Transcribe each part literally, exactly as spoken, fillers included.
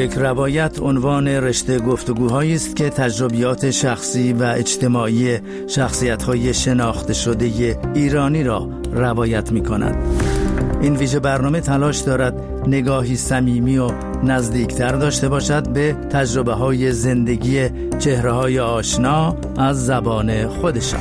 یک روایت عنوان رشته گفتگوهایی است که تجربیات شخصی و اجتماعی شخصیت‌های شناخته شده ایرانی را روایت می‌کند. این ویژه برنامه تلاش دارد نگاهی صمیمی و نزدیکتر داشته باشد به تجربه‌های زندگی چهره‌های آشنا از زبان خودشان.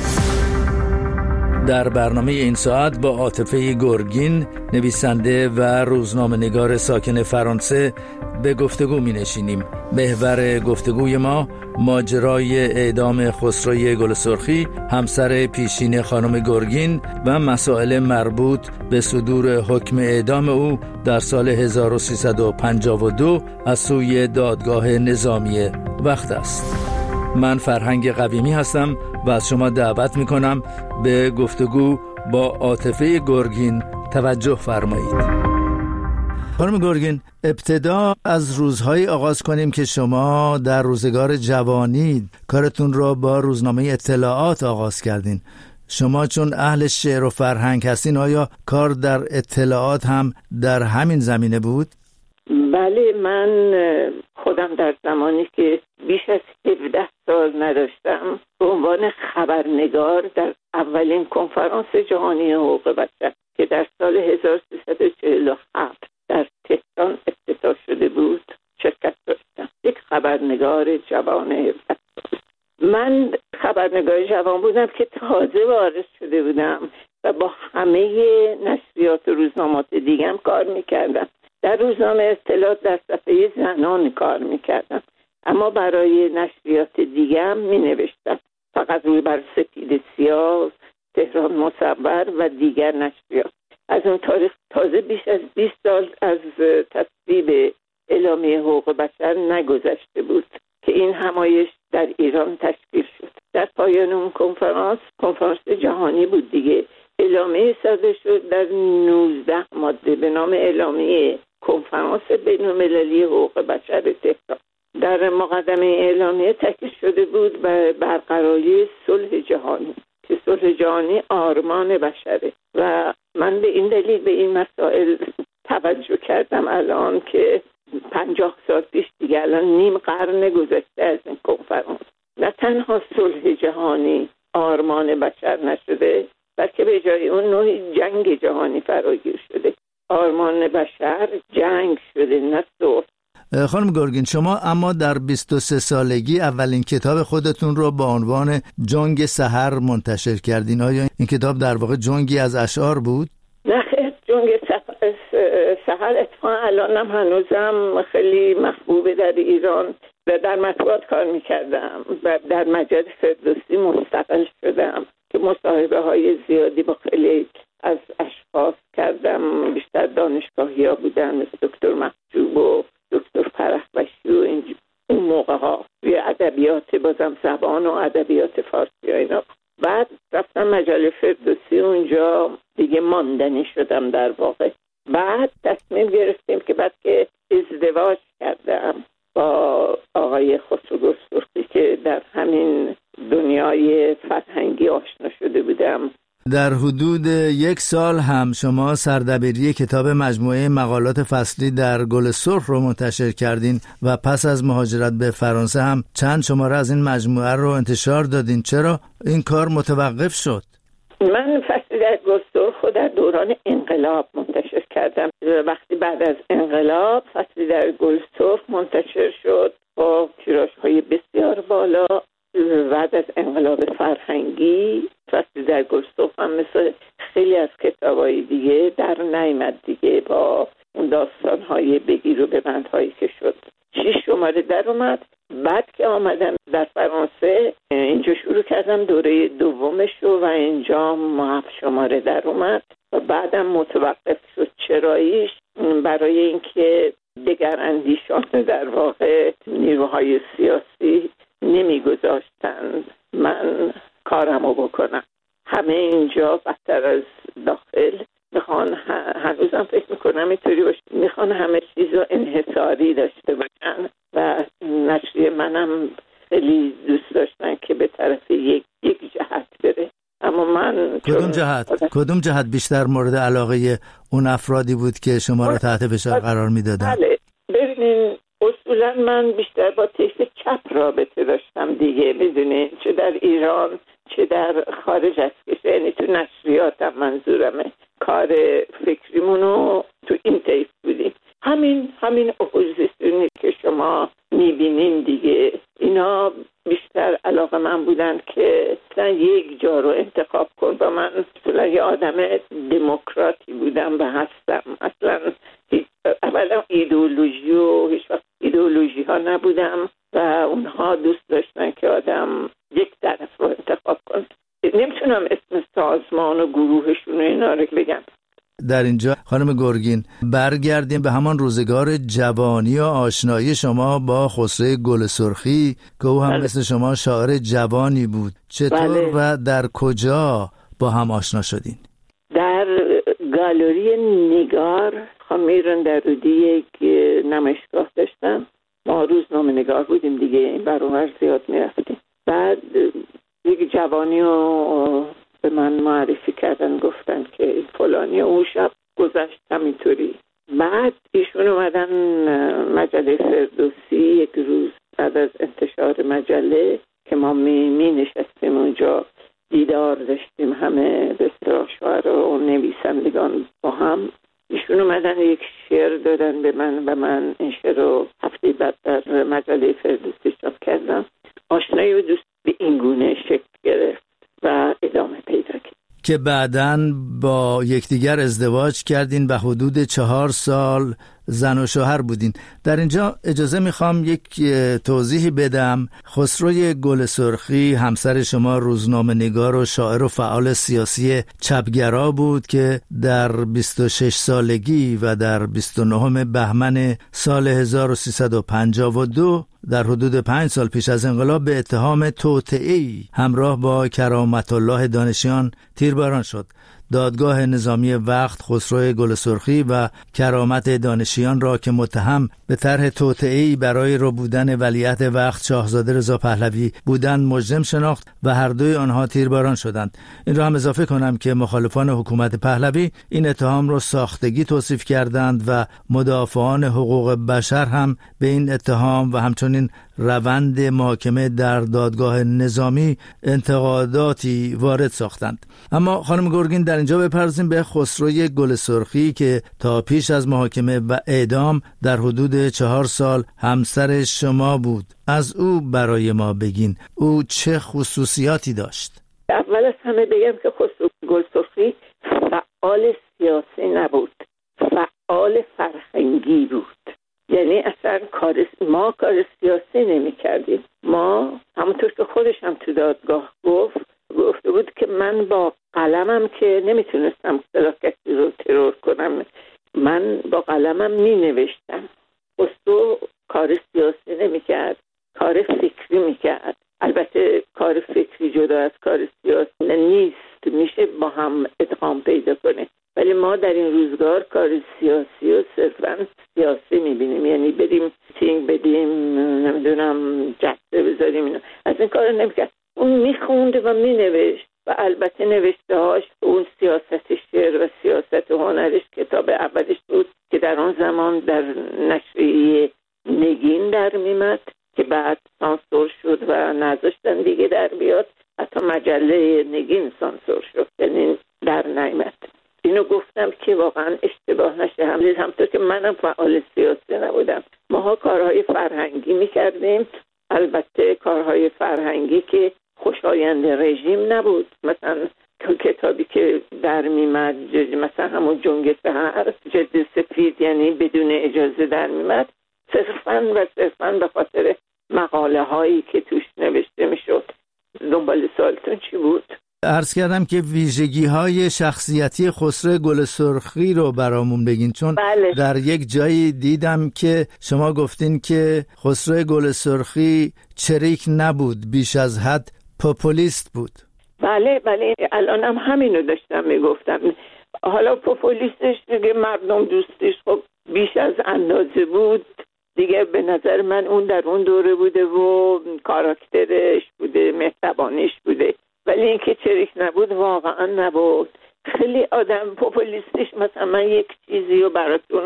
در برنامه این ساعت با عاطفه گرگین، نویسنده و روزنامه‌نگار ساکن فرانسه، به گفتگو می نشینیم. محور گفتگوی ما ماجرای اعدام خسروی گلسرخی، همسر پیشین خانم گرگین و مسائل مربوط به صدور حکم اعدام او در سال هزار و سیصد و پنجاه و دو از سوی دادگاه نظامی وقت است. من فرهنگ قویمی هستم و از شما دعوت می کنم به گفتگو با عاطفه گرگین توجه فرمایید. خانم گرگین، ابتدا از روزهای آغاز کنیم که شما در روزگار جوانی کارتون را با روزنامه اطلاعات آغاز کردین. شما چون اهل شعر و فرهنگ هستین، آیا کار در اطلاعات هم در همین زمینه بود؟ بله، من خودم در زمانی که بیش از هفده سال نداشتم به عنوان خبرنگار در اولین کنفرانس جهانی حقوق بشر که در سال هزار و سیصد و چهل و هفت در تهران افتتاح شده بود شرکت داشتم. یک خبرنگار جوان هفده سال. من خبرنگار جوان بودم که تازه وارد شده بودم و با همه نشریات و روزنامات دیگم کار میکردم. در روزنامه اطلاعات در صفحه زنان کار میکردم، اما برای نشریات دیگه هم مینوشتم، فقط روی بر سپید سیاه، تهران مصور و دیگر نشریات. از اون تاریخ تازه بیش از بیست سال از تصویب اعلامیه حقوق بشر نگذشته بود که این همایش در ایران تشکیل شد. در پایان اون کنفرانس، کنفرانس جهانی بود دیگه، اعلامیه صادر شد در نوزده ماده به نام اعلامیه کنفرانس بین‌المللی حقوق بشر تهران. در مقدمه اعلامیه تاکید شده بود به برقراری صلح جهانی که صلح جهانی آرمان بشره و من به این دلیل به این مسائل توجه کردم الان که پنجاه سال پیش دیگه، الان نیم قرن گذشته از این کنفرانس، نه تنها صلح جهانی آرمان بشر نشده، بلکه به جای اون نوعی جنگ جهانی فراگیر شده. آرمان بشر جنگ شده، نه صلح. خانم گرگین، شما اما در بیست و سه سالگی اولین کتاب خودتون رو با عنوان جنگ سحر منتشر کردین. آیا این کتاب در واقع جنگی از اشعار بود؟ نه خیر، جنگ سحر اتفاقا الانم هنوزم خیلی محبوبه در ایران و در مطبوعات کار میکردم و در مجله فردوسی مستقل شدم که مصاحبه های زیادی با خیلی از اشخاص کردم. بیشتر دانشگاهی ها بودن مثل دکتر محجوب و دکتر فرهبشی و اینجور اون موقع ها، روی ادبیات بازم زبان و ادبیات فارسی ها اینا. بعد رفتم مجله فردوسی، اونجا دیگه ماندنی شدم در واقع. بعد تصمیم گرفتیم که بعد که ازدواج کردم با آقای خسرو گلسرخی که در همین دنیای فرهنگی آشنا شده بودم. در حدود یک سال هم شما سردبیری کتاب مجموعه مقالات فصلی در گل سرخ رو منتشر کردین و پس از مهاجرت به فرانسه هم چند شماره از این مجموعه رو انتشار دادین. چرا این کار متوقف شد؟ من فصلی در گل سرخ در دوران انقلاب منتشر کردم. وقتی بعد از انقلاب فصلی در گل سرخ منتشر شد با تیراژهای بسیار بالا. بعد از انقلاب فرهنگی فصلی در گل سرخ هم مثل خیلی از کتابای دیگه در نیامد دیگه، با اون داستانهای بگیر و ببندهایی که شد. شش شماره در اومد. بعد که آمدم در فرانسه اینجا شروع کردم دوره دومش رو و اینجا هفت شماره در اومد و بعدم متوقف شد. چراییش برای اینکه دگر اندیشان در واقع نیروهای سیاسی نمیگذاشتند من کارمو بکنم. همه اینجا بدتر از داخل میخوان، هنوزم فکر میکنم اینطوری باشه، میخوان همه چیز رو انحصاری داشته باشن و نشریه منم خیلی دوست داشتن که به طرف یک یک جهت بره. اما من کدوم جهت کدوم جهت بیشتر مورد علاقه اون افرادی بود که شما رو تحت فشار قرار میدادن؟ بله، ببینین اصول اصولا من بیشتر با طیف چپ رابطه داشتم دیگه، میدونین، چه در ایران چه در خارج از کشور، یعنی تو نشریاتم منظورمه، کار فکریمونو تو این طیف بودیم. همین همین اپوزیسیونی که شما میبینین دیگه، اینا بیشتر علاقه من بودن که مثلا یک جا رو انتخاب کن و من مثلا یه آدم دموکراتی بودم و هستم. اصلا اولا ایدئولوژی و هیچ وقت ایدئولوژی ها نبودم و اونها دوست داشتن که آدم یک طرف رو انتخاب کنه. نمیتونم اسم سازمان و گروهشون و اینا رو بگم. در اینجا خانم گرگین برگردیم به همان روزگار جوانی و آشنایی شما با خسرو گل سرخی که او هم بله. مثل شما شاعر جوانی بود. چطور بله. و در کجا با هم آشنا شدین؟ در گالری نگار خمیرن درودی یک نمایشگاه داشتم. ما روزنامه نگار بودیم دیگه، این برابر زیاد میرفتیم. بعد یک جوانی رو به من معرفی کردن، گفتن که فلانی، اون شب گذشت همینطوری. بعد ایشون اومدن مجله فردوسی یک روز بعد از انتشار مجله که ما می, می نشستیم اونجا، دیدار داشتیم همه به اصطلاح شاعرها و نویسندگان با هم. ایشون اومدن یک شعر دادن به من و من این شعر رو هفته بعد در مجله فردوسی چاپ کردم. آشنایی و دوست به این گونه شکل گرفت و ادامه پیدا کرد که بعداً با یکدیگر ازدواج کردین و حدود چهار سال زن و شوهر بودین. در اینجا اجازه میخوام یک توضیحی بدم. خسرو گل سرخی همسر شما روزنامه نگار و شاعر و فعال سیاسی چپگرا بود که در بیست و شش سالگی و در بیست و نهم بهمن سال هزار و سیصد و پنجاه و دو در حدود پنج سال پیش از انقلاب به اتهام توطئه‌ای همراه با کرامت الله دانشیان تیرباران شد. دادگاه نظامی وقت خسرو گل سرخی و کرامت دانشیان را که متهم به طرح توطئه‌ای برای ربودن ولیعهد وقت شاهزاده رضا پهلوی بودند مجرم شناخت و هر دوی آنها تیرباران شدند. این را هم اضافه کنم که مخالفان حکومت پهلوی این اتهام را ساختگی توصیف کردند و مدافعان حقوق بشر هم به این اتهام و همچنین روند محاکمه در دادگاه نظامی انتقاداتی وارد ساختند. اما خانم گرگین در اینجا بپردازیم به خسرو گل سرخی که تا پیش از محاکمه و اعدام در حدود چهار سال همسر شما بود. از او برای ما بگین، او چه خصوصیاتی داشت؟ اول از همه بگم که خسرو گل سرخی فعال سیاسی نبود، فعال فرهنگی بود. یعنی اصلا کار ما کار سیاسی نمی کردیم. ما همونطور که خودش هم تو دادگاه گفت گفته بود که من با قلمم که نمیتونستم کسی رو ترور کنم، من با قلمم می نوشتم. خسرو کار سیاسی نمی کرد، کار فکری می کرد. البته کار فکری جدا از کار سیاسی نیست، میشه با هم ادغام پیدا کنه، ولی ما در این روزگار کار سیاسی و صرفاً سیاسی میبینیم، یعنی بریم تینگ بدیم، نمیدونم جسته بذاریم، اینا. از این کار نمیکرد. اون میخونده و مینوشت و البته نوشتهاش، اون سیاست شعر و سیاست هنرش کتاب اولش بود که در آن زمان در نشریه نگین در میمد که بعد سانسور شد و نذاشتن دیگه در بیاد. حتی مجله نگین سانسور شد، یعنی در نیامد. اینو گفتم که واقعا اشتباه نشه. همین همطور که منم فعال سیاسی نبودم، ماها کارهای فرهنگی میکردیم، البته کارهای فرهنگی که خوشایند رژیم نبود. مثلا کتابی که در میمد، مثلا همون جنگ سحر جلد سفید، یعنی بدون اجازه در میمد، صرفاً و صرفاً به خاطر مقاله هایی که توش نوشته میشد. دنبال سوالتون چی بود؟ عرض کردم که ویژگی های شخصیتی خسرو گل سرخی رو برامون بگین، چون بله. در یک جایی دیدم که شما گفتین که خسرو گل سرخی چریک نبود، بیش از حد پوپولیست بود. بله بله، الان هم همینو داشتم میگفتم. حالا پوپولیستش دیگه مردم دوستش خب بیش از اندازه بود دیگه. به نظر من اون در اون دوره بوده و کاراکترش بوده، مهربانیش بوده، ولی این که چریک نبود واقعا نبود. خیلی آدم پوپولیستش. مثلا من یک چیزی رو براتون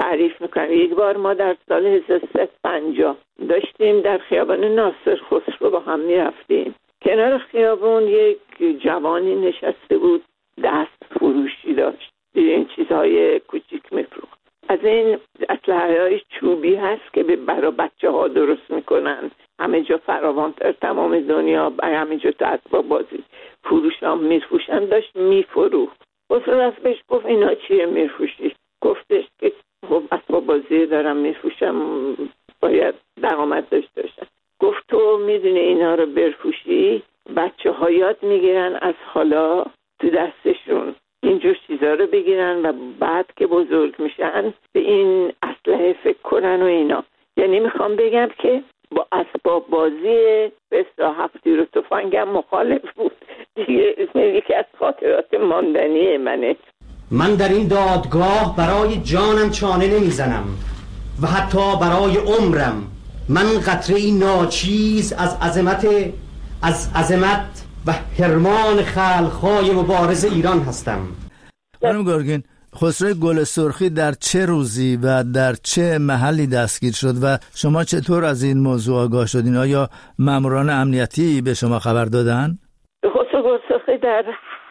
تعریف میکنم. یک بار ما در سال هزار و سیصد و پنجاه داشتیم در خیابان ناصر خسرو با هم میرفتیم. کنار خیابون یک جوانی نشسته بود، دست فروشی داشت، این چیزهای کوچیک میفروخت. از این اسلحه‌های چوبی هست که برای بچه ها درست میکنن، همه جا فراوانتر تمام دنیا، همه جا تو اسباب بازی فروش هم میفروشن. داشت میفروخت. خسرو رفت بهش گفت اینا چیه میفروشی؟ گفتش که خب اسباب بازی دارم میفروشم، باید درآمد داشته باشم. گفت تو میدونی اینا رو بفروشی بچه ها یاد میگیرن از حالا تو دستشون اینجور چیزا رو بگیرن و بعد که بزرگ میشن به این اسلحه فکر کنن و اینا. یعنی میخوام بگم که با اسباب بازی به هفتی رو تفنگم مخالف بود دیگه. یکی از خاطرات ماندنی منه. من در این دادگاه برای جانم چانه نمیزنم و حتی برای عمرم. من قطره‌ای ناچیز از عظمت از عظمت و حرمان خلق‌های مبارز ایران هستم. خانم گورگین، خسرو گل سرخی در چه روزی و در چه محلی دستگیر شد و شما چطور از این موضوع آگاه شدین؟ آیا ماموران امنیتی به شما خبر دادن؟ خسرو گل سرخی در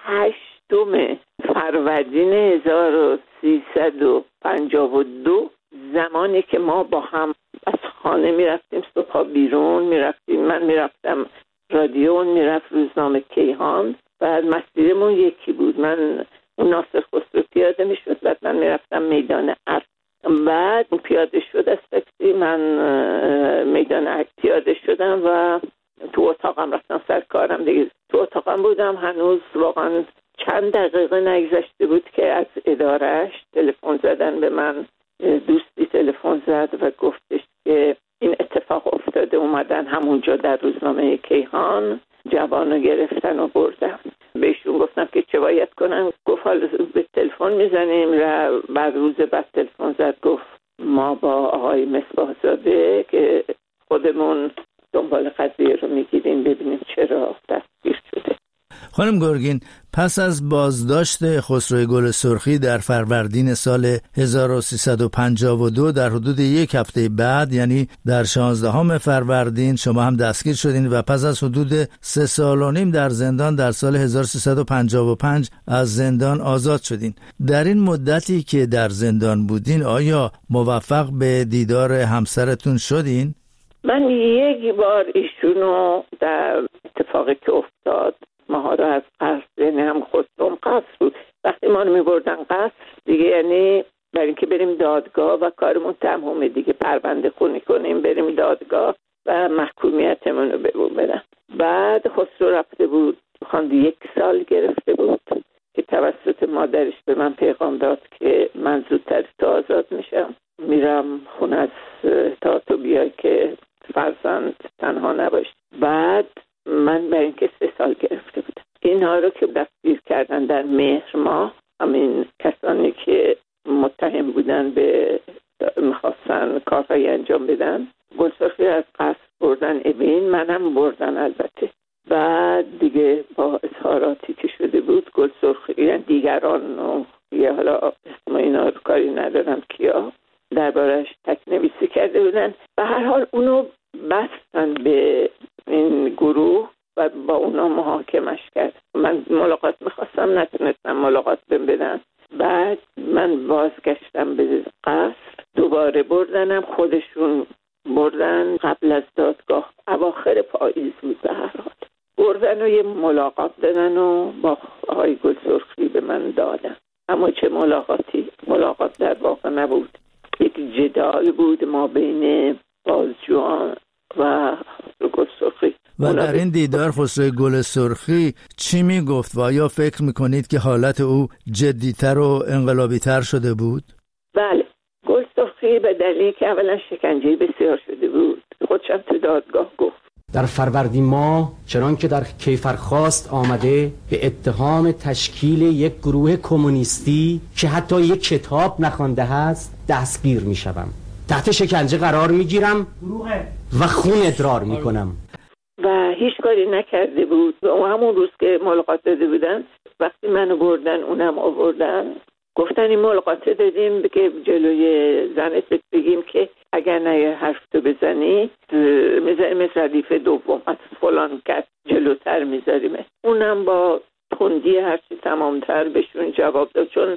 هشتم فروردین هزار و سیصد و پنجاه و دو زمانی که ما با هم از خانه میرفتیم، صبح بیرون میرفتیم، من میرفتم رادیو، میرفت روزنامه کیهان، بعد مسیرمون یکی بود. من اون ناصر خسرو پیاده میشد، بعد من میرفتم میدان ارگ. بعد پیاده شد از تاکسی، من میدان ارگ پیاده شدم و تو اتاقم رفتم سر کارم دیگه. تو اتاقم بودم، هنوز واقعا چند دقیقه نگذشته بود که از ادارهش تلفن زدن به من. دوستی تلفن زد و گفتش که این اتفاق افتاده، اومدن همونجا در روزنامه کیهان جوانو گرفتن و بردن. بهشون گفتم که چه باید کنم. گفت حالا به تلفن میزنیم. و بعد روز بعد تلفن زد گفت ما با آقای مصباح زاده که خودمون دنبال قضیه رو میگیریم ببینیم چرا دستگیر شده. خانم گورگین، پس از بازداشت خسرو گل سرخی در فروردین سال هزار و سیصد و پنجاه و دو، در حدود یک هفته بعد یعنی در شانزدهم فروردین شما هم دستگیر شدین و پس از حدود سه سال و نیم در زندان در سال هزار و سیصد و پنجاه و پنج از زندان آزاد شدین. در این مدتی که در زندان بودین آیا موفق به دیدار همسرتون شدین؟ من یک بار ایشونو در اتفاقی که افتاد ماها رو از قصر، یعنی هم خودم قصر بود، وقتی ما رو می بردن قصر دیگه، یعنی برای اینکه بریم دادگاه و کارمون تمومه دیگه، پرونده خونی کنیم بریم دادگاه و محکومیتمون رو بگون بدن. بعد خسرو رفته بود خواند، یک سال گرفته بود که توسط مادرش به من پیغام داد که من زودتر تا آزاد میشم، میرم خونه از تا تو بیای که فرزند تنها نباش. بعد من برای اینکه سه سال گرفته بودم. اینها رو که دستگیر کردن در مهر ماه، همین کسانی که متهم بودن به میخواستن کارهایی انجام بدن، گل سرخی از قصر بردن اوین، منم بردن البته. بعد دیگه با اظهاراتی که شده بود گل سرخی، یعنی دیگران یه حالا اسم اینا رو کاری ندارم کیا، دربارش تکنویسی کرده بودن و هر حال اونو بستن به این گروه و با اونا محاکمش کرد. من ملاقات میخواستم، نتونستم ملاقات بهم بدن. بعد من بازگشتم به قصر، دوباره بردنم، خودشون بردن قبل از دادگاه، اواخر پاییز بود به هر حال، بردن و یه ملاقات دادن و با آقای گل سرخی به من دادن. اما چه ملاقاتی، ملاقات در واقع نبود، یک جدال بود ما بین بازجویان و گل سرخی. و در این دیدار خسرو گل سرخی چی می گفت و آیا فکر میکنید که حالت او جدیتر و انقلابیتر شده بود؟ بله، گل سرخی به دلیلی که اولا شکنجه بسیار شده بود، خودشم تو دادگاه گفت. در فروردین ماه چنان که در کیفرخواست آمده به اتهام تشکیل یک گروه کمونیستی که حتی یک کتاب نخوانده است دستگیر می شدم. تحت شکنجه قرار می گیرم و خون ادرار می کنم. و هیچ کاری نکرده بود. و همون روز که ملاقات داده بودن، وقتی منو بردن اونم آوردن، گفتن این ملقاطه دادیم که جلوی زنت بگیم که اگر نه حرف تو بزنی میذاریم مثل ردیف دوم از فلان کس جلوتر میذاریم. اونم با تندی هرچی تمامتر بهشون جواب داد، چون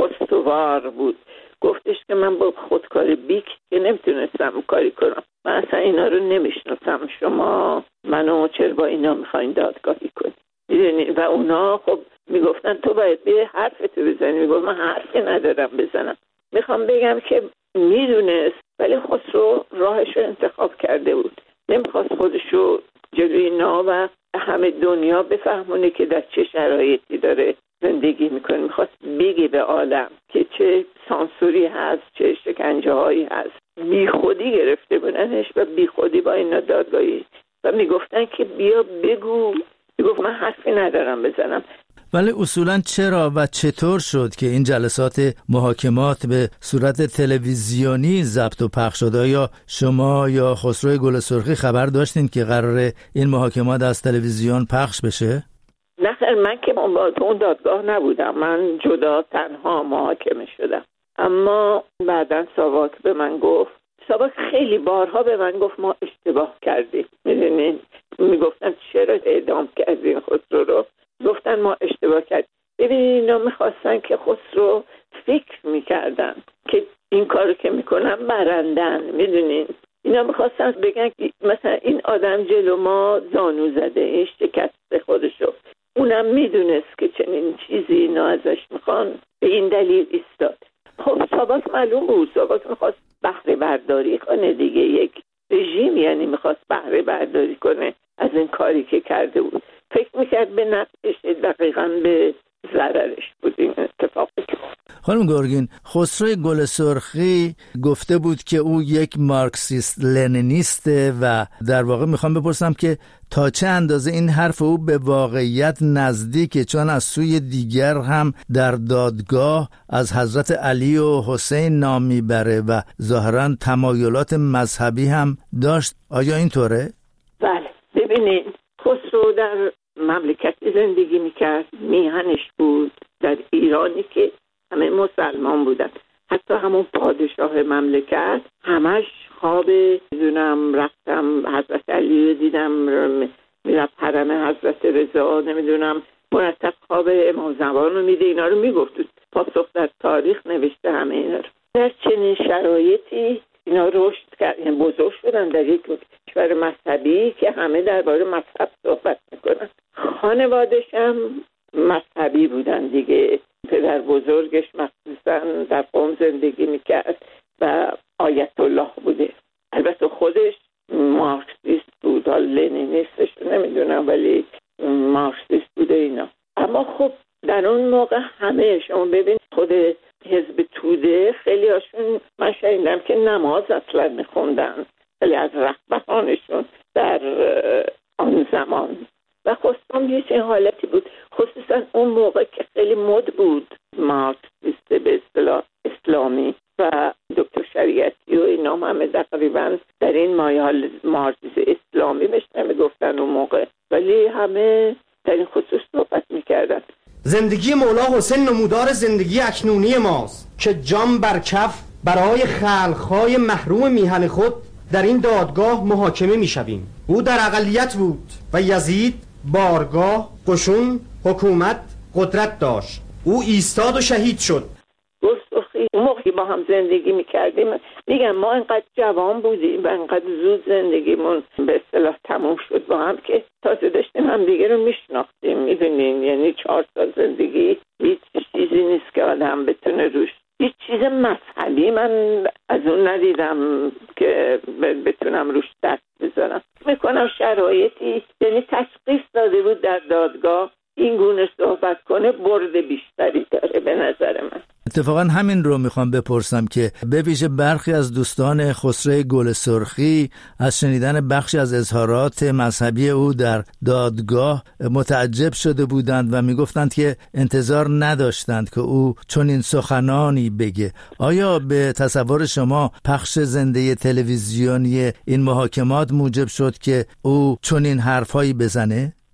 استوار بود. گفتش که من با خودکار بیک که نمیتونستم کاری کنم، من اصلا اینا رو نمیشناسم، شما منو چرا با اینا میخواین دادگاهی کنی؟ میدونی؟ و اونا خب میگفتن تو باید به حرفتو بزنی. میگفت من حرفی ندارم بزنم. میخوام بگم که میدونست، ولی خسرو راهشو انتخاب کرده بود. نمیخواست خودشو جلوی اینا و همه دنیا بفهمونه که در چه شرایطی داره زندگی میکنه. میخواست بگی به عالم که چه سانسوری هست، چه شکنجه هایی هست. بی خودی گرفته بودنش و بی خودی با اینا دادگاهی و میگفتن که بیا بگو. میگفت من حرفی ندارم بزنم. ولی اصولاً چرا و چطور شد که این جلسات محاکمات به صورت تلویزیونی ضبط و پخش شد؟ یا شما یا خسرو گل سرخی خبر داشتین که قراره این محاکمات از تلویزیون پخش بشه؟ نه خیر، من که با اون دادگاه نبودم، من جدا تنها محاکمه شدم. اما بعداً ساواک به من گفت، ساواک خیلی بارها به من گفت ما اشتباه کردیم. میدونین میگفتن چرا اعدام کردین خسرو رو؟ گفتن ما اشتباه کردیم. ببینید اینا میخواستن که خسرو فکر میکردن که این کارو که میکنن برندن. میدونین اینا میخواستن بگن که مثلا این آدم جلو ما زانو زده، این شکست خودشو. اونم میدونست که چنین چیزی اینا ازش میخوان، به این دلیل ایستاد. خب ساواک معلوم بود، ساواک میخواست بهره برداری کنه دیگه. یک رژیم یعنی میخواست بهره برداری کنه از این کاری که کرده بود. فکر میکرد به نفعش، دقیقاً به ضررش بود این اتفاقی که خانم گورگین، خسرو گل سرخی گفته بود که او یک مارکسیست لنینیسته و در واقع میخوام بپرسم که تا چه اندازه این حرف او به واقعیت نزدیکه، چون از سوی دیگر هم در دادگاه از حضرت علی و حسین نام میبره و ظاهراً تمایلات مذهبی هم داشت. آیا اینطوره؟ بله، ببینید خسرو در مملکتی زندگی میکرد، میهنش بود در ایرانی که همه مسلمان بودن. حتی همون پادشاه مملکت همش خواب میدونم رفتم حضرت علی رو دیدم، میرفت حرم حضرت رضا، نمیدونم مرتب خواب امام زمان رو میده. اینا رو میگفت، پاسخ در تاریخ نوشته همه اینا رو. در چنین شرایطی اینا رشد کردن، بزرگ شدن در یک کشور مذهبی که همه درباره مذهب صحبت میکنن. خانوادش هم مذهبی بودن دیگه. پدر بزرگش مخصوصا در قم زندگی میکرد و آیت الله بوده. البته خودش مارکسیست بود، لنینیستش نمیدونم ولی مارکسیست بوده اینا. اما خب در اون موقع همه، شما ببین خود حزب توده خیلی هاشون من شنیدم که نماز اصلا میخوندن، خیلی از رهبرانشون در آن زمان. و خواستم یه چه حالتی بود، خصوصا اون موقع که خیلی مد بود مارکسیست به اصطلاح اسلامی و دکتر شریعتی و اینا همه تقریبا در این مایه مارکسیست اسلامی بهش نمیگفتن اون موقع، ولی همه در این خصوص صحبت میکردن. زندگی مولا حسین نمودار زندگی اکنونی ماست که جام بر کف برای خلقهای محروم میهن خود در این دادگاه محاکمه میشویم. او در اقلیت بود و یزید بارگاه، قشون، حکومت، قدرت داشت. او ایستاد و شهید شد. گستخی موقعی با هم زندگی میکردیم، میگم ما انقدر جوان بودیم و انقدر زود زندگیمون به اصطلاح تموم شد با هم که تازه داشتیم هم دیگه رو میشناختیم. میدونین یعنی چهار سال زندگی هیچ چیزی نیست که آدم بتونه روش، هیچ چیز مذهبی من از اون ندیدم که بتونم روش دست بذارم. میکنم شرایطی یعنی تشخیص داده بود در دادگاه این گونه صحبت کنه برد بیشتری داره به نظر من. اتفاقا همین رو میخوام بپرسم که به ویژه برخی از دوستان خسرو گل سرخی از شنیدن بخشی از اظهارات مذهبی او در دادگاه متعجب شده بودند و میگفتند که انتظار نداشتند که او چنین سخنانی بگه. آیا به تصور شما پخش زنده تلویزیونی این محاکمات موجب شد که او چنین حرفایی بزنه؟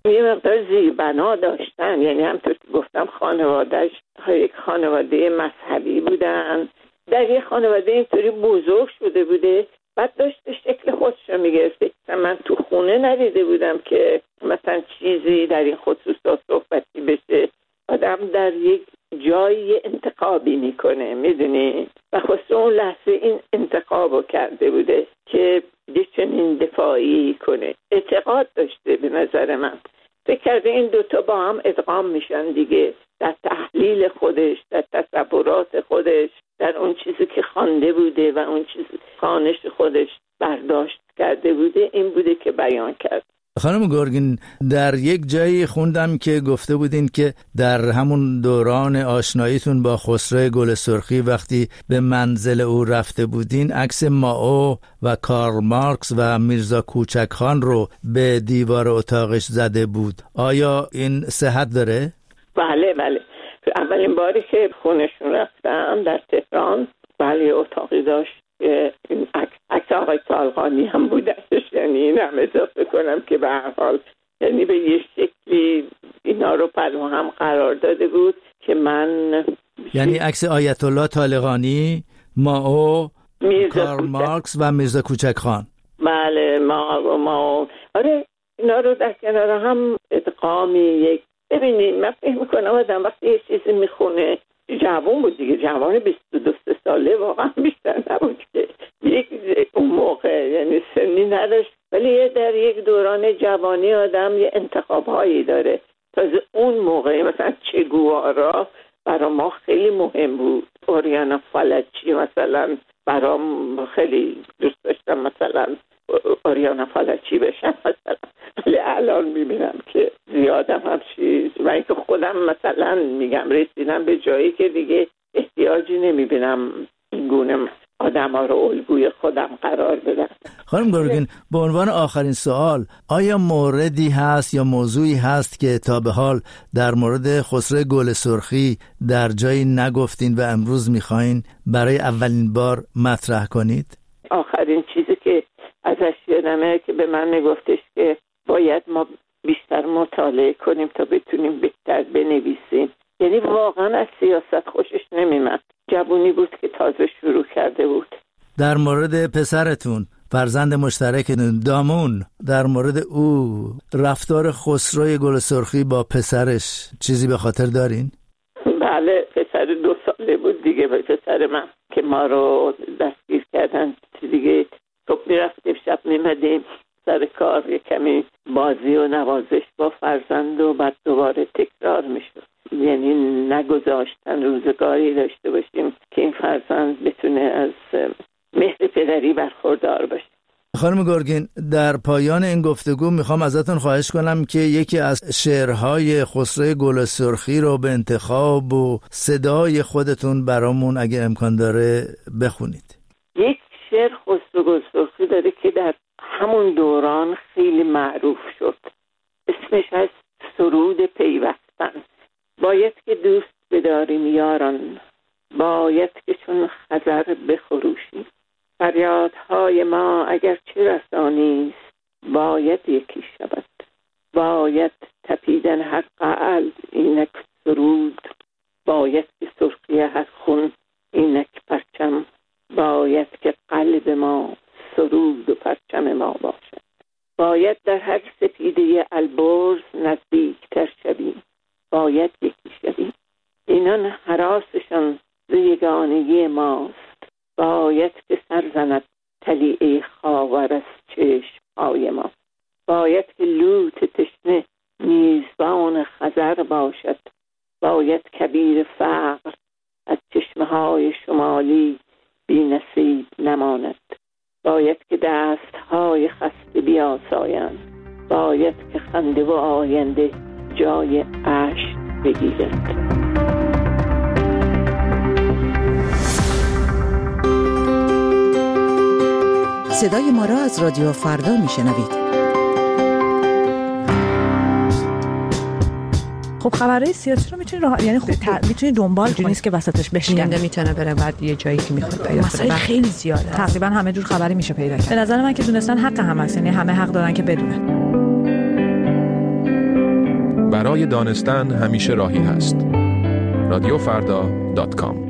یه مقدار زیربنا داشتن، یعنی همطور که گفتم خانوادهش یک خانواده مذهبی بودن، در یه خانواده اینطوری بزرگ شده بوده، بعد داشته شکل خودش رو میگرفته. من تو خونه ندیده بودم که مثلا چیزی در این خصوصا صحبتی بشه. آدم در یک جایی انتخابی میکنه، میدونی، و خواست اون لحظه این انتخابو کرده بوده که یه چنین دفاعی کنه. اعتقاد داشته به نظر من، فکر کرده این دوتا با هم ادغام میشن دیگه، در تحلیل خودش، در تصورات خودش، در اون چیزی که خوانده بوده و اون چیزی خانش خودش برداشت کرده بوده، این بوده که بیان کرد. خانم گرگین، در یک جایی خوندم که گفته بودین که در همون دوران آشناییتون با خسرو گل سرخی وقتی به منزل او رفته بودین، عکس مائو و کارل مارکس و میرزا کوچک خان رو به دیوار اتاقش زده بود. آیا این صحت داره؟ بله بله. اولین باری که خونشون رفتم در تهران، بله اتاقی داشت که این عکس آقای طالقانی هم بودش، یعنی این هم اضافه کنم که به هر حال یعنی به یه شکلی اینا رو پلو هم قرار داده بود که من، یعنی عکس آیت الله طالقانی، مائو، کارل مارکس و میرزا کوچک خان. بله ما ما آره اینا رو در کنار هم ادغامی یک. ببینید من فکر میکنم آدم وقتی یه چیزی میخونه، جوان بود دیگه، جوان بیست و دو ساله، واقعا بیشتر نبود که یک اون موقع، یعنی سنی نداشت، ولی در یک دوران جوانی آدم یه انتخاب‌هایی داره. تازه اون موقع مثلا چه گوارا برای ما خیلی مهم بود، اوریانا فالچی مثلا برام خیلی دوست داشتم مثلا اوریانا فالچی بشم مثلا، ولی الان میبینم که زیادم هم چیز و اینکه خودم مثلا میگم رسیدم به جایی که دیگه احتیاجی نمیبینم این گونه آدم ها رو الگوی خودم قرار بدم. خانم گرگین، به عنوان آخرین سوال، آیا موردی هست یا موضوعی هست که تا به حال در مورد خسرو گل سرخی در جایی نگفتین و امروز میخواین برای اولین بار مطرح کنید؟ آخرین چیزی که ازش یادمه که به من میگفتش که باید ما بیشتر مطالعه کنیم تا بتونیم بهتر بنویسیم. یعنی واقعا از سیاست خوشش نمیمد. جوونی بود که تازه شروع کرده بود. در مورد پسرتون، فرزند مشترکتون دامون، در مورد او رفتار خسرو گل سرخی با پسرش چیزی به خاطر دارین؟ بله، پسر دو ساله بود دیگه، به پسر من که ما رو دستگیر کردن دیگه. صبح میرفتیم شب میمدیم سر کار، یه کمی بازی و نوازش با فرزند و بعد دوباره تکرار میشد. یعنی نگذاشتن روزگاری داشته باشیم که این فرزند بتونه از مهر پدری برخوردار باشه. خانم گرگین، در پایان این گفتگو میخوام ازتون خواهش کنم که یکی از شعرهای خسرو گل سرخی رو به انتخاب و صدای خودتون برامون اگه امکان داره بخونید. یک شعر خسرو گل سرخی داره که در همون دوران خیلی معروف شد، اسمش هست سرود پیوستن. باید که دوست بداریم یاران، باید که چون خضر بخروشیم. فریادهای ما اگر چه رسانیست، باید یکی شود. باید تپیدن هر قعل اینک سرود، باید که سرخی هر خون اینک پرچم. باید که قلب ما سرود و پرچم ما باشد. باید در هر سپیده البرز نزدیکتر شویم، باید یکی شویم. اینان هراسشان ز یگانگی ماست، باید که سر زند طلیعه خاور از چشم‌های ما. باید که لوت تشنه میزبان خضر باشد، باید کبیر فقر از چشمه‌های شمالی بی نصیب نماند. باید که دست‌های خسته بیاسایند، باید که خنده و آینده جای اشک بگیرد. صدای ما را از رادیو فردا میشنوید. خب خبرهای سیاسی رو میتونی راه... یعنی خب ت... میتونی دنبال کنی، نیست که وسطش بشکنه. میتونه بره بعد یه جایی که میخواد پیدا کنه. مسائل خیلی زیاده. تقریبا همه جور خبری میشه پیدا کرد. به نظر من که دونستن حق هم هست، یعنی همه حق دارن که بدونن. برای دانستن همیشه راهی هست. رادیو فردا دات کام.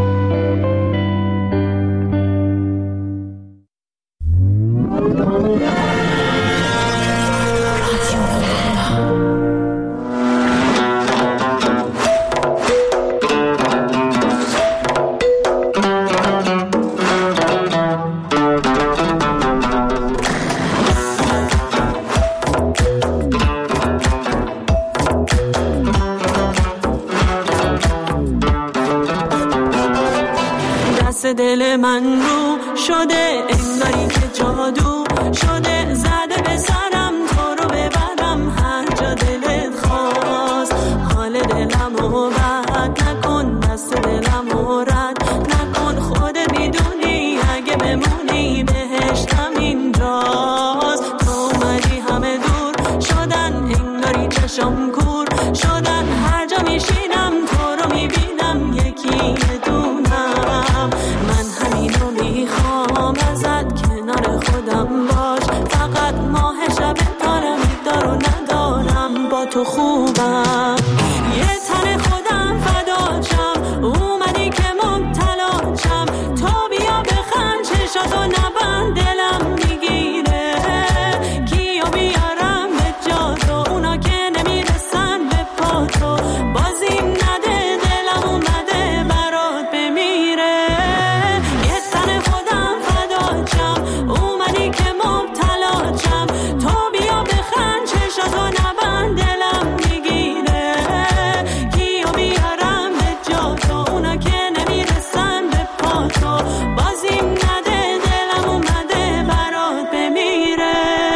دل من رو شده انگاری که جادو شده، زده به سرم تو رو ببرم هر جا دلت خواست. حال دلم رو بد نکن، دست دلم رو رد نکن، خودت میدونی اگه بمونی بهشتم اینجاست. تو اومدی همه دور شدن انگاری چشم کور شدن، هر جا میشینم تو رو میبینم یکی دونم. من همینو میخوام ازت کنار خودم باش، فقط ماه شب دارم دارو ندارم با تو خوبم. یه تن خودم فداچم اومدی که مبتلاچم، تو بیا بخند چشاتو نبند دلم میگیره، کیو بیارم به جا تو اونا که نمیرسن به پا تو، بازیم نده دلم اومده برات بمیره. یه تن خودم فداچم اومدی که مبتلاچم، تو بیا بخند چشاتو نبند دلم میگیره، کیو بیارم به جا تو اونا که نمیرسن به پا تو، بازیم نده دلم اومده برات بمیره.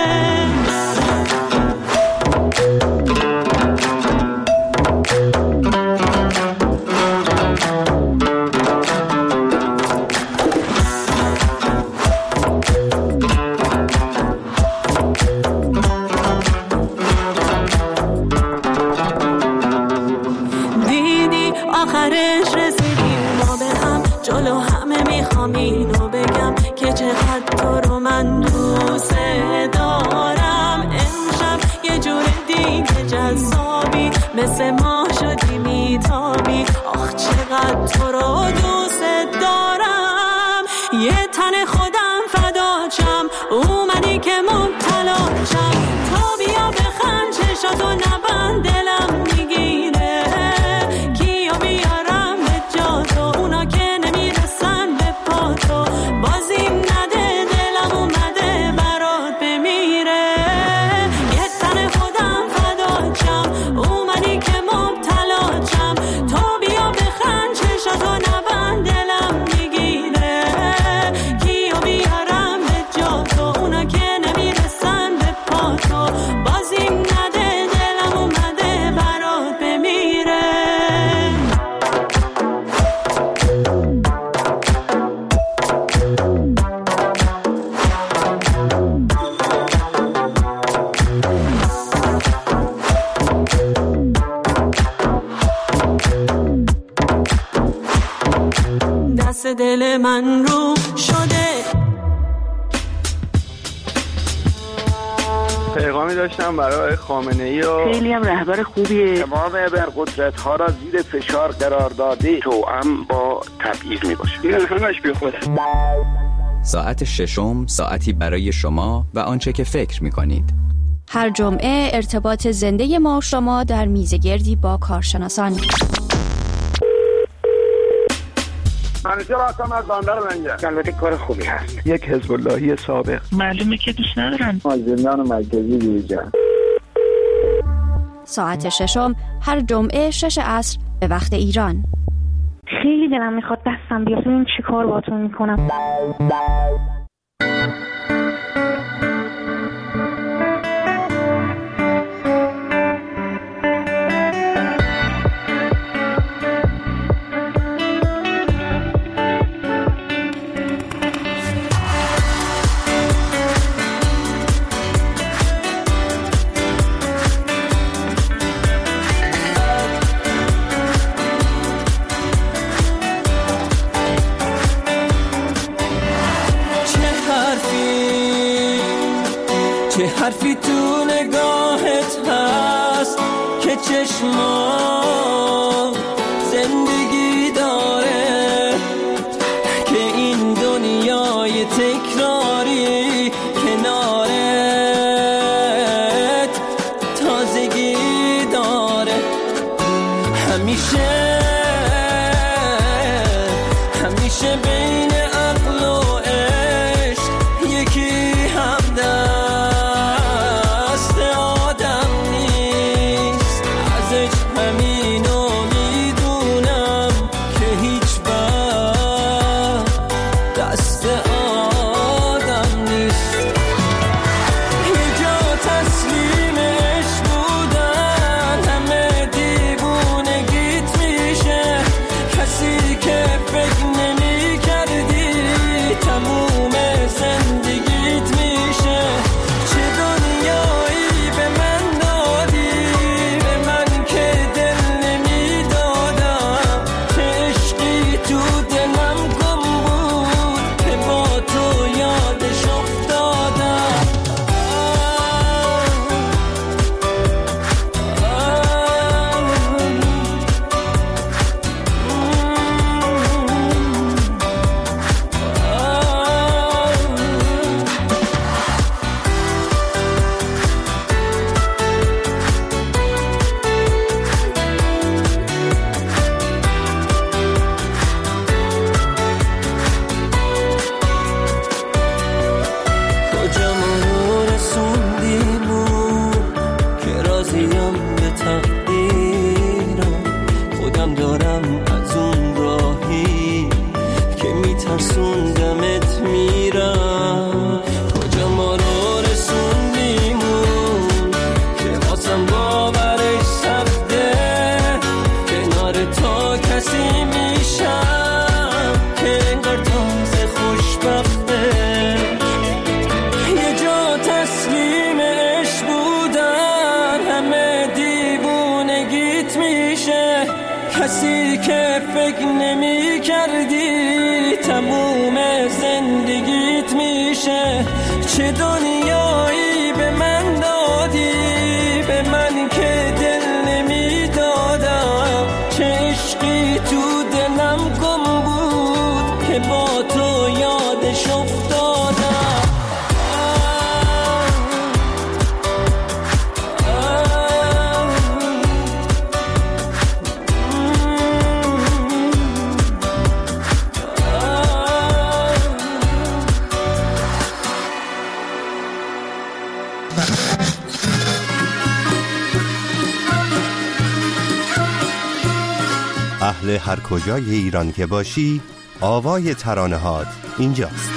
دیدی آخرش رسیدیم ما به هم، جلو همه میخوام اینو بگم که چقدر تو رو من دوست دارم. امشب یه جور دیگه جذابی، مثل ما شدی میتابی، آخ چقدر تو رو دوست دارم. یه تن خودم فداچم اومدی که مبتلاچم، تو بیا بخند چشاتو نبند دلم میگیره، کیو بیارم به جا تو اونا که نمیرسن به پا تو، بازیم نده دلم اومده برات بمیره. یه تن خودم فداچم اومدی که مبتلاچم، تو بیا بخند چشاتو نبند دلم میگیره، کیو بیارم به جا تو اونا که نمیرسن به پا تو، بازیم نده دلم اومده برات بمیره. دست دل من رو شده. پیغامی داشتم برای خامنه‌ای و خیلی هم رهبر خوبیه. تمام ابرقدرت‌ها را زیر فشار قرار داده، توأم با تبعیض میباشه. این همش بیخوده. ساعت ششم، ساعتی برای شما و آنچه که فکر می‌کنید. هر جمعه ارتباط زنده ما و شما در میزگردی با کارشناسان. منیجر هستم از بندر منجر. البته کار خوبی هست. یک حزب اللهی سابق. معلومه که دوست ندارن. از زندان مرکزی دیجا. ساعت ششم هر جمعه شش عصر به وقت ایران. خیلی دلم میخواد دستم بیاد ببینم چی کار باهاتون میکنم. چه حرفی تو نگاهت هست که چشما زندگی داره که این دنیای تکراری کنارت تازگی داره. همیشه همیشه بین عقل و عشق یکی هم دست آدم نیست. ازش همینو میدونم که هیچ وقت دست آدم نیست. یه جا تسلیم عشق بودن همه دیوونگیت میشه. کسی که فکر نمی کردی تموم زندگیت میشه. چه دنیایی به من دادی به من که دل نمی دادم. چه عشقی تو دلم گم بود که با تو یادش افتادم. کجا ما رسوندیمون که راضیم به تقدیرم. خودم دارم از اون راهی که میترسوندمت میرم. کجا ما رو رسوندیمون که واسم باورش سخته کنار تو کسی میشم که انگار تازه خوشبخته. یه جا تسلیم عشق بودن همه دیوونگیت میشه. کسی که فکر نمی کردی تموم زندگیت میشه. چه دنیایی به من دادی به من که دل نمی دادم. چه عشقی تو دلم گم بود که با تو یادش افتادم. اهل هر کجای ایران که باشی آوای ترانه هات اینجاست.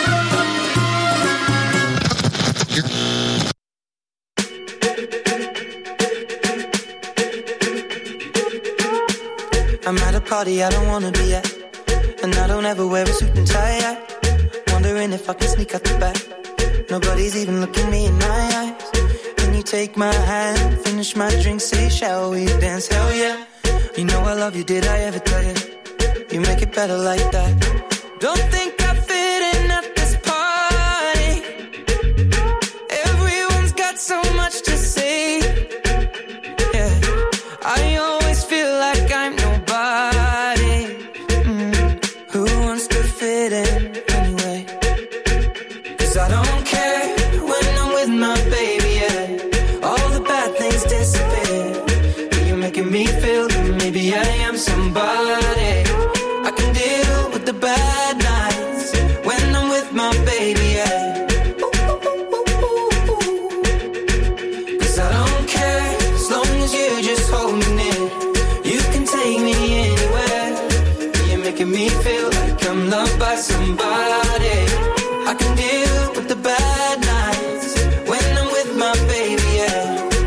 I'm at a party I don't wanna be at, and I don't ever wear a suit and tie. I wondering if I can sneak out the back. Nobody's even looking me in my eyes. Can you take my hand, finish my drink, say shall we dance? Hell yeah. You know I love you, did I ever tell you? You make it better like that. Don't think I fit in at this party. Everyone's got so much to say. Yeah, I always feel like I'm nobody. Mm. Who wants to fit in anyway? 'Cause I don't care when I'm with my baby, yeah. All the bad things disappear. You're making me feel that maybe I am somebody. I can deal with the bad nights when I'm with my baby, yeah. 'Cause I don't care as long as you just hold me near. You can take me anywhere. You're making me feel like I'm loved by somebody. I can deal with the bad nights when I'm with my baby, yeah.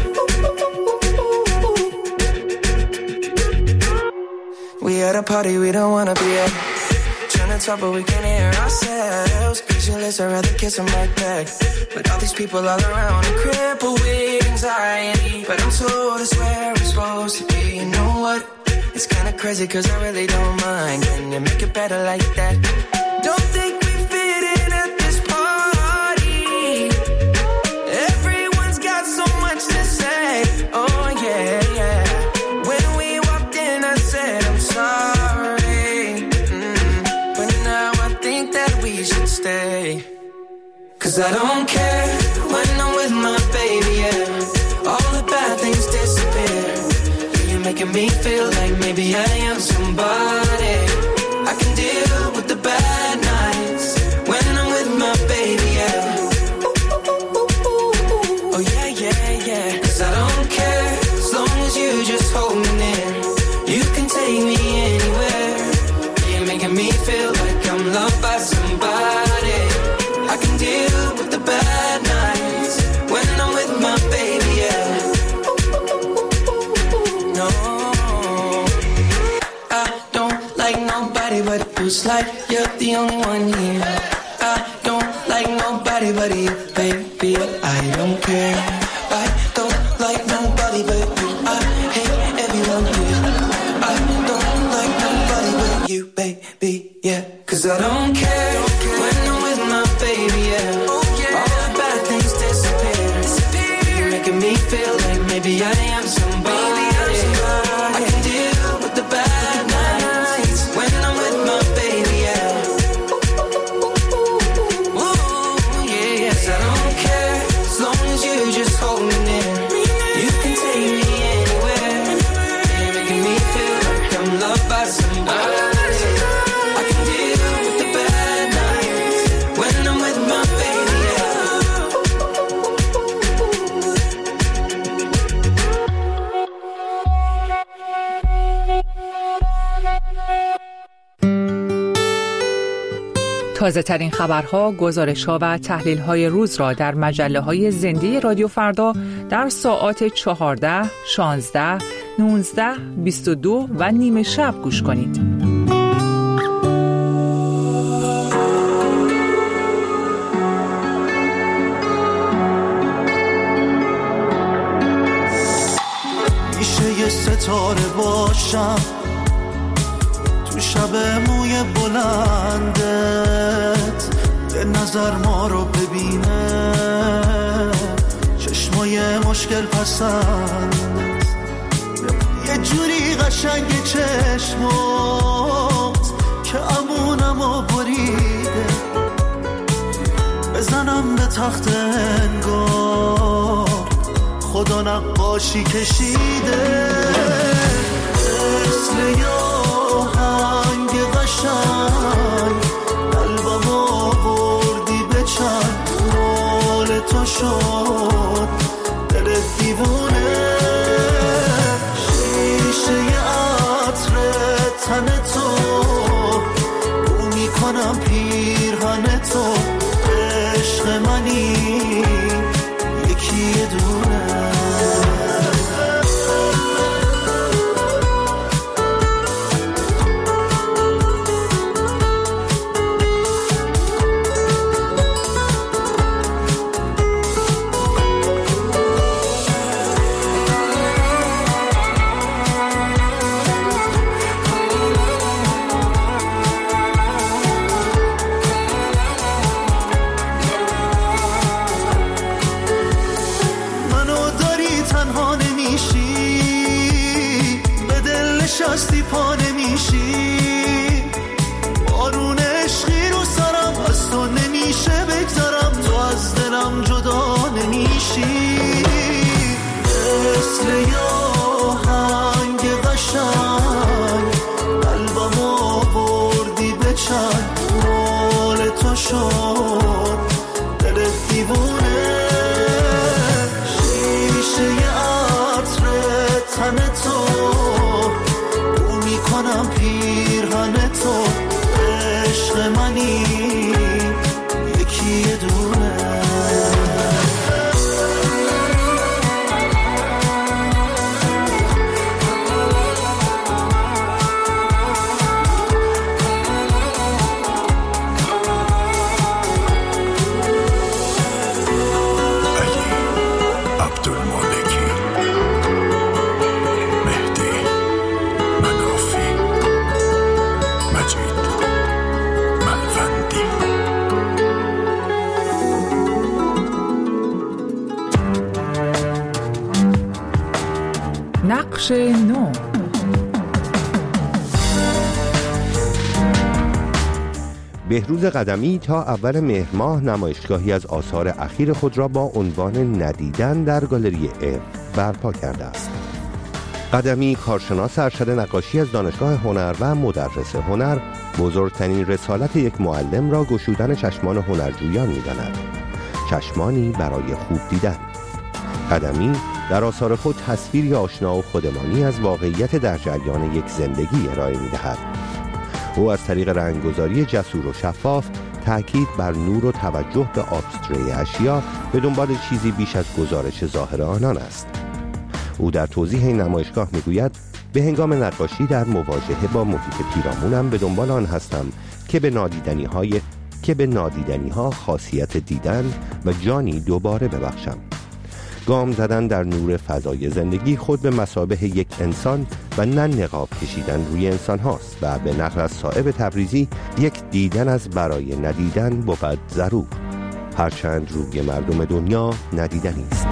We at a party we don't wanna be at. Trying to talk but we can't hear ourselves. Pictureless, I'd rather kiss them right back. But all these people all around are crippled with anxiety. But I'm told it's where I'm supposed to be. You know what? It's kinda crazy 'cause I really don't mind. Can you make it better like that? Don't think we fit in at this party. Everyone's got so much to say. Oh yeah, yeah. 'Cause I don't care when I'm with my baby, yeah. All the bad things disappear. You're making me feel like maybe I am somebody. I can deal with the bad nights when I'm with my baby, yeah. Oh yeah, yeah, yeah. 'Cause I don't care as long as you just hold me near. You can take me anywhere. You're making me feel like I'm loved by somebody. I can deal with the bad nights when I'm with my baby, yeah. No, I don't like nobody but you. It's like you're the only one here. I don't like nobody but you, baby. I don't care. I don't like nobody but you. I hate everyone here. I don't like nobody but you, baby, yeah. 'Cause I don't care when I'm with my baby, yeah. All the bad things disappear. You're making me feel like maybe I am somebody. I can deal with the bad nights when I'm with my baby, yeah. Ooh, yeah, yes, I don't care as long as you just hold me near. You can take me anywhere. You're making me feel like I'm loved by somebody. I can deal with the bad nights when I'm with my baby, yeah. تازه ترین خبرها، گزارش‌ها و تحلیل‌های روز را در مجله‌های زنده رادیو فردا در ساعات چهارده، شانزده، نوزده، بیست و دو و نیمه شب گوش کنید. میشه یه ستاره باشم تو شب موی بلندت، یه نظر ما رو ببینه، چشمای مشکل پسندت، یه جوری قشنگ چشمات که امونمو بریده، بزنم به تخت انگار خدا نقاشی کشیده، مثل یه آهنگ قشنگ قلبم آوردی به چند، مال تو شد دل دیوونه، شیشه عطر تن تو بو میکنم پیرهن تو، عشق منی یکی دونه. نشستی پا نمیشی، بارون عشقی رو سرم از تو نمیشه بگذارم، تو از دلم جدا نمیشی، مثل یه آهنگ قشنگ قلبم آوردی به چند، مال تو شد دل دیوونه، شیشه عطر تن تو کنم پیرهن تو، عشق منی یکی دونه. نقش نو. بهروز قدمی تا اول مهر ماه نمایشگاهی از آثار اخیر خود را با عنوان ندیدن در گالری اف برپا کرده است. قدمی کارشناس ارشد نقاشی از دانشگاه هنر و مدرس هنر، بزرگترین رسالت یک معلم را گشودن چشمان هنرجویان می‌داند. چشمانی برای خوب دیدن. قدمی در آثار خود تصویری آشنا و خودمانی از واقعیت در جریان یک زندگی ارائه می‌دهد. او از طریق رنگگذاری جسور و شفاف تأکید بر نور و توجه به ابستری اشیا به دنبال چیزی بیش از گزارش ظاهر آنان است. او در توضیح این نمایشگاه میگوید به هنگام نقاشی در مواجهه با محیط پیرامونم به دنبال آن هستم که به نادیدنی های که به نادیدنی ها خاصیت دیدن و جانی دوباره ببخشم. گام زدن در نور فضای زندگی خود به مثابه یک انسان و نه نقاب کشیدن روی انسان هاست و به نقل از صائب تبریزی یک دیدن از برای ندیدن بود ضرور، هرچند روی مردم دنیا ندیدنی است.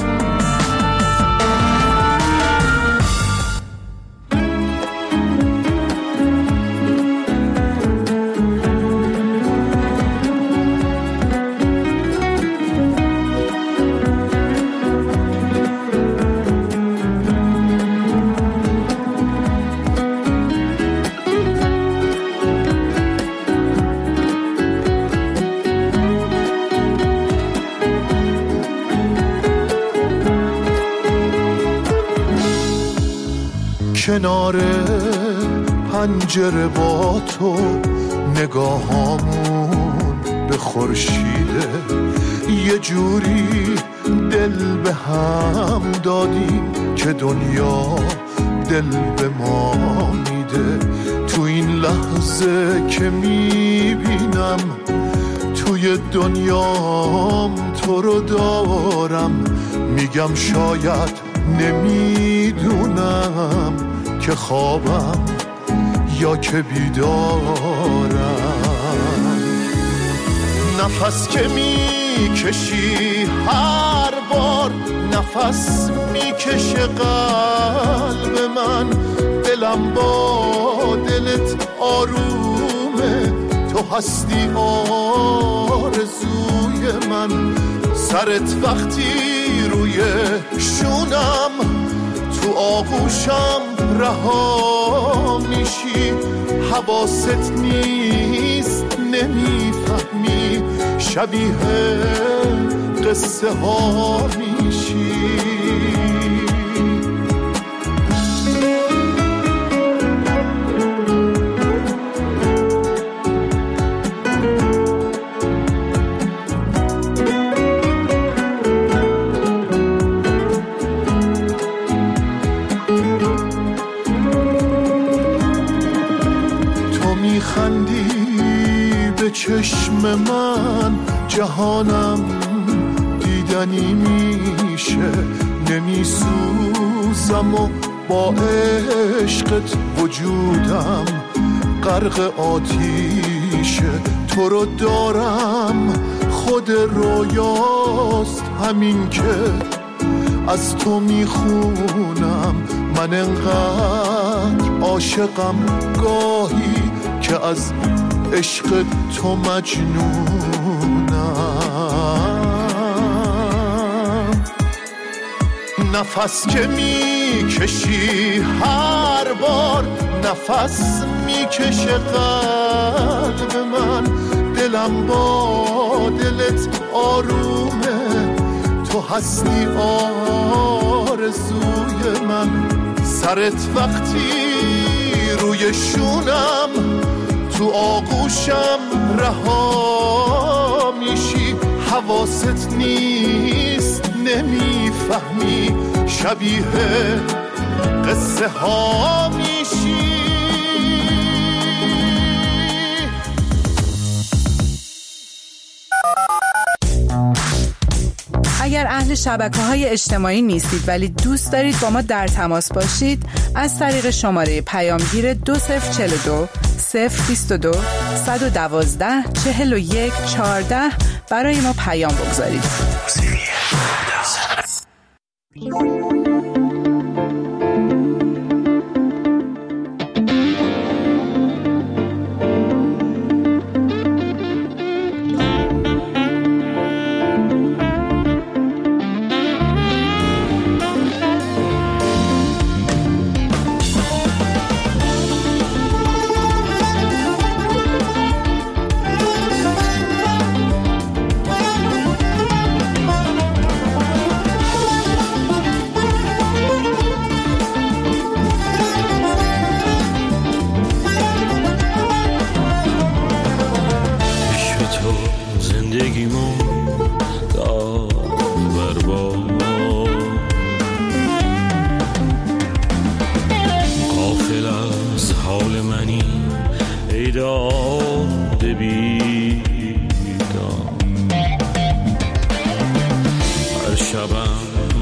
کنار پنجره با تو نگاهامون به خورشیده، یه جوری دل به هم دادیم که دنیا دل به ما میده. تو این لحظه که میبینم توی دنیام تو رو دارم، میگم شاید نمیدونم که خوابم یا که بیدارم. نفس که میکشی هر بار نفس میکشه قلب من، دلم با دلت آرومه، تو هستی آرزوی من. سرت وقتی روی شونم تو آغوشم رها میشی، حواست نیست نمیفهمی، شبیه قصه ها میشی. چشم من جهانم دیدنی میشه، نمیسوزم و با عشقت وجودم غرق آتیشه. تو رو دارم خود رویاست همین که از تو میخونم، من انقدر عاشقم گاهی که از عشق تو مجنونم. نفس که میکشی هر بار نفس میکشه قلب من، دلم با دلت آرومه، تو هستی آرزوی من. سرت وقتی روی شونم تو آغوشم رها میشی، حواست نیست نمیفهمی، شبیه قصه ها میشی. اگر اهل شبکه‌های اجتماعی نیستید ولی دوست دارید با ما در تماس باشید، از طریق شماره پیامگیر دو صفر چهل و دو صفر بیست و دو صد و دوازده چهل و یک چهارده برای ما پیام بگذارید.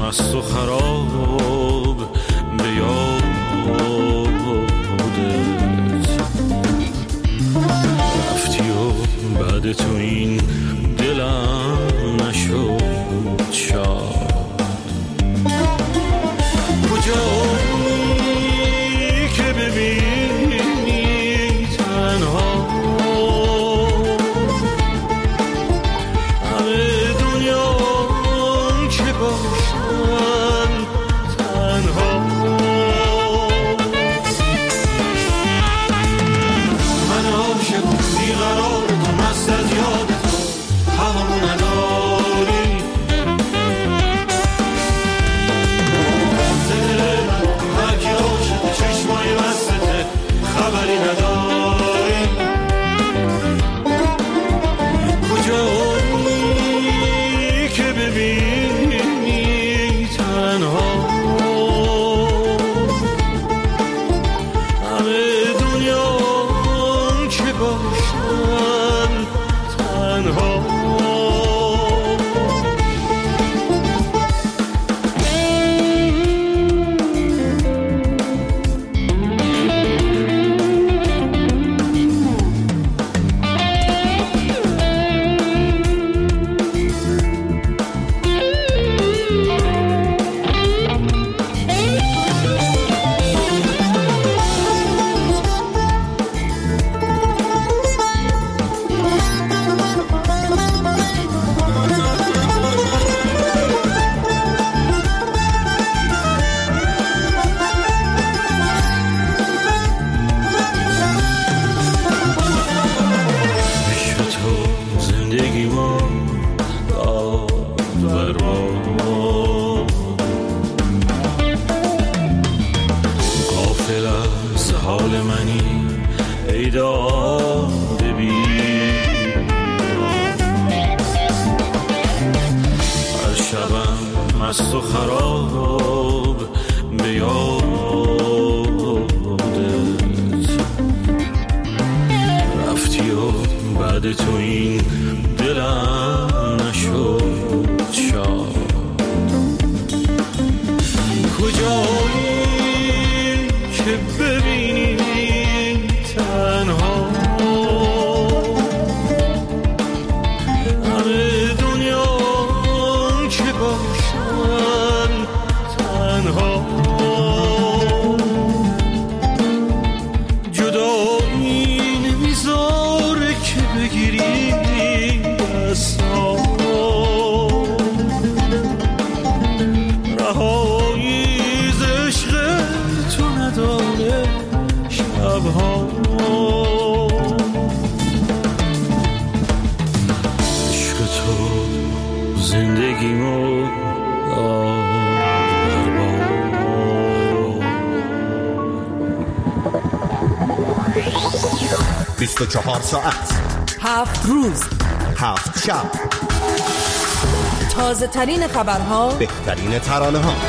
مست و خراب به یادت رفتی و بعد تو این دلم نشد شاد. کجایی که ببینی تنها همه دنیا که باشن تنها. من عاشق بیقرار تو مست از یاد تو هممو نداری. دل من هرکی عاشق چشمای مستته خبری نداری. کجایی که ببینی تنها همه دنیا که باشن تنها. مست و خراب به یادت رفتی و بعد تو این دلم نشد شاد. کجایی که ببینی تنها همه دنیا که باشن تنها. جدایی نمیذاره که بگیری دستام رهایی ز عشق تو نداره شبها. عشق تو زندگیمو بیست و چهار ساعت، هفت روز، هفت شب، تازه ترین خبرها، بهترین ترانه ها.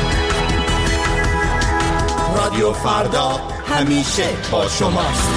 رادیو فردا همیشه با شماست.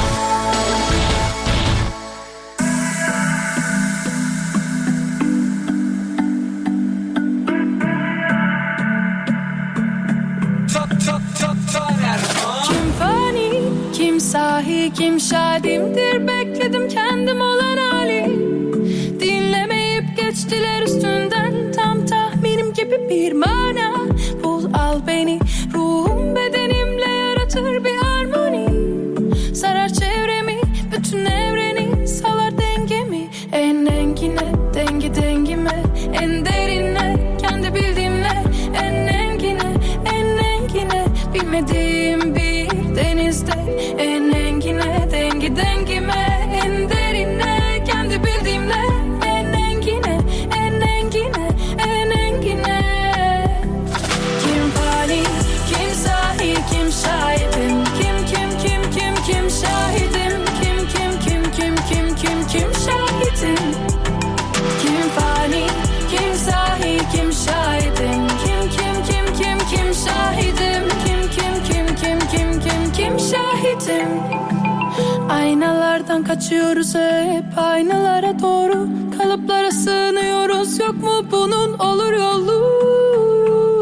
Kim şadimdir bekledim kendim olan hali. Dinlemeyip geçtiler üstünden tam tahminim gibi bir mana. Bul al beni ruhum bedenimle yaratır bir harmoni. Sarar çevremi bütün evreni salar dengemi. En engine dengi dengime en derine kendi bildiğimle. En engine en engine bilmediğim bir denizde. En engine dengi dengime en derine kendi bildiğimle. En engine en engine en engine. Kim fani kim sahi kim şahidim. Kim kim kim kim kim şahidim. Kim kim kim kim kim kim kim şahidim. Kim fani kim sahi kim şahidim. Kim kim kim kim kim şahidim. Kim kim kim kim kim kim kim şahidim. Aynalardan kaçıyoruz hep aynalara doğru. Kalıplara sığınıyoruz yok mu bunun olur yolu.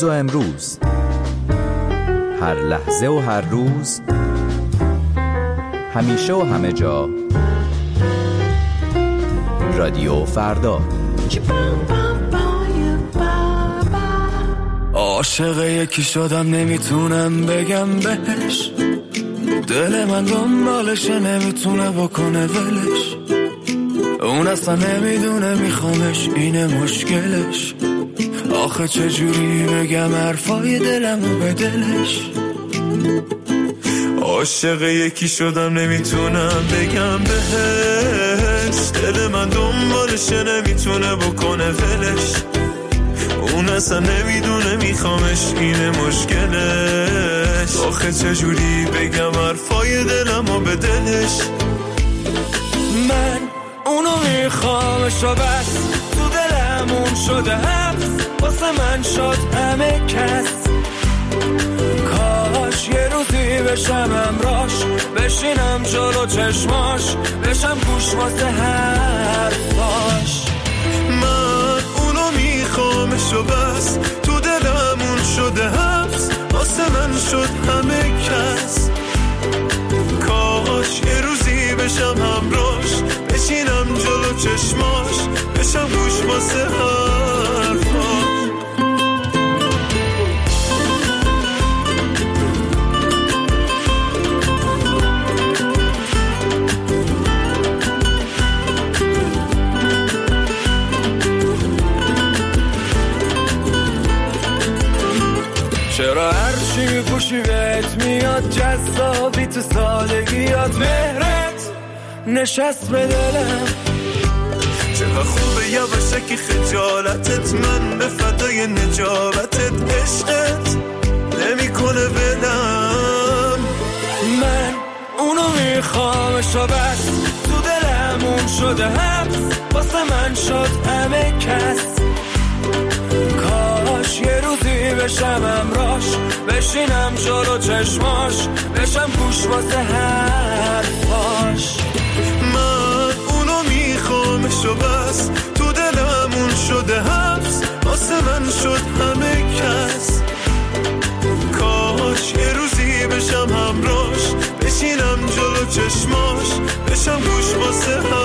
و امروز، هر لحظه و هر روز، همیشه و همه جا. رادیو فردا. عاشق یکی شدم نمیتونم بگم بهش، دل من دنبالشه نمیتونه بکنه ولش، اون اصلا نمیدونه میخوامش اینه مشکلش، آخه چجوری بگم حرفای دلمو به دلش. عاشق یکی شدم نمیتونم بگم بهش، دل من دنبالشه نمیتونه بکنه ولش، اون اصلا نمیدونه میخوامش اینه مشکلش، آخه چجوری بگم حرفای دلمو به دلش. من اونو میخوامش و بس، تو دلمون شده حبس، واسه من شد همه کس، کاش یه روزی بشم امراش، بشینم جلو چشماش، بشم گوش واسه حرفاش. من اونو میخوامش و بس، تو دلمون شده حبس، واسه من شد همه کس، کاش یه روزی بشم همراش، بشینم جلو چشماش، بشم گوش واسه حرفاش. چرا هرچی پوشی بهت میاد جذابی، تو سادگیات مهرت نشست به دلم، چقدر خوبه یواشکی خجالتت، من به فدای نجابتت، عشقت نمی کنه بدم. من اونو میخوامش و بس، تو دلمون شده حبس، واسه من شد همه کس، کاش یه روزی بشم امراش، بشینم جلو چشماش، بشم گوش واسه حرفاش. من اونو میخوامش و بس، تو دلمون شده حبس، واسه من شد همه کس، کاش یه روزی بشم همراش، بشینم جلو چشماش، بشم گوش واسه حرفاش.